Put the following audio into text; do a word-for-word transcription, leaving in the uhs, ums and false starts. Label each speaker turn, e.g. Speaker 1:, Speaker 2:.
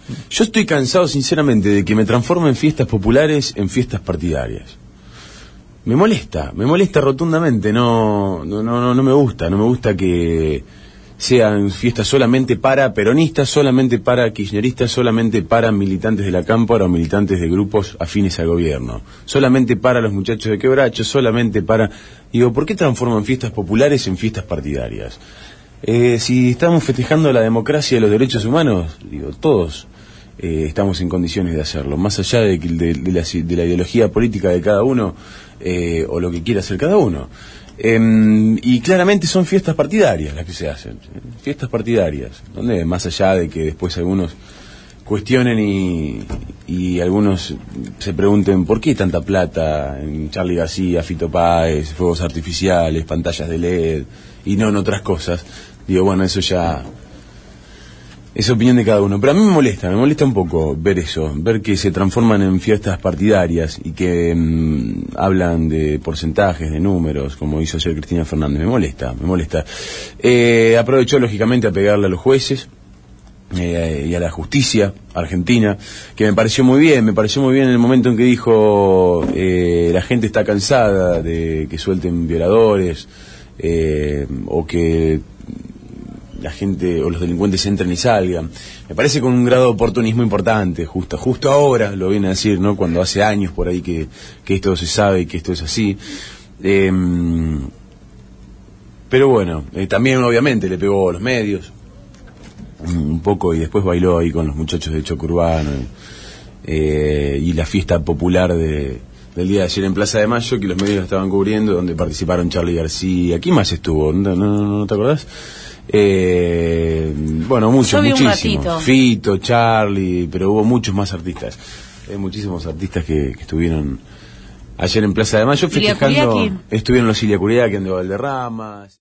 Speaker 1: Yo estoy cansado, sinceramente, de que me transformen fiestas populares en fiestas partidarias. Me molesta, me molesta rotundamente, no, no, no, no me gusta, no me gusta que sean fiestas solamente para peronistas, solamente para kirchneristas, solamente para militantes de la Cámpora o militantes de grupos afines al gobierno, solamente para los muchachos de Quebracho, solamente para... Digo, ¿por qué transforman fiestas populares en fiestas partidarias? Eh, si estamos festejando la democracia y los derechos humanos, digo, todos eh, estamos en condiciones de hacerlo, más allá de, de, de, la, de la ideología política de cada uno eh, o lo que quiera hacer cada uno. Eh, y claramente son fiestas partidarias las que se hacen, fiestas partidarias, donde más allá de que después algunos cuestionen y, y algunos se pregunten por qué tanta plata en Charly García, Fito Páez, fuegos artificiales, pantallas de L E D y no en otras cosas. Digo, bueno, eso ya es opinión de cada uno, pero a mí me molesta, me molesta un poco ver eso, ver que se transforman en fiestas partidarias y que mmm, hablan de porcentajes, de números, como hizo ayer Cristina Fernández. Me molesta, me molesta. Eh, aprovechó lógicamente a pegarle a los jueces eh, y a la justicia argentina, que me pareció muy bien, me pareció muy bien en el momento en que dijo eh, la gente está cansada de que suelten violadores eh, o que la gente o los delincuentes entren y salgan. Me parece con un grado de oportunismo importante, justo justo ahora, lo viene a decir, ¿no? Cuando hace años por ahí que, que esto se sabe y que esto es así. Eh, pero bueno, eh, también obviamente le pegó a los medios, un poco, y después bailó ahí con los muchachos de Choque Urbano eh, y la fiesta popular de, del día de ayer en Plaza de Mayo, que los medios estaban cubriendo, donde participaron Charly García. ¿Quién más estuvo? ¿No, no, no te acordás? Eh, bueno, muchos, muchísimos. Fito, Charly, pero hubo muchos más artistas. Eh, muchísimos artistas que, que estuvieron ayer en Plaza de Mayo festejando. Estuvieron los Ilia Curiaki, de Valderrama.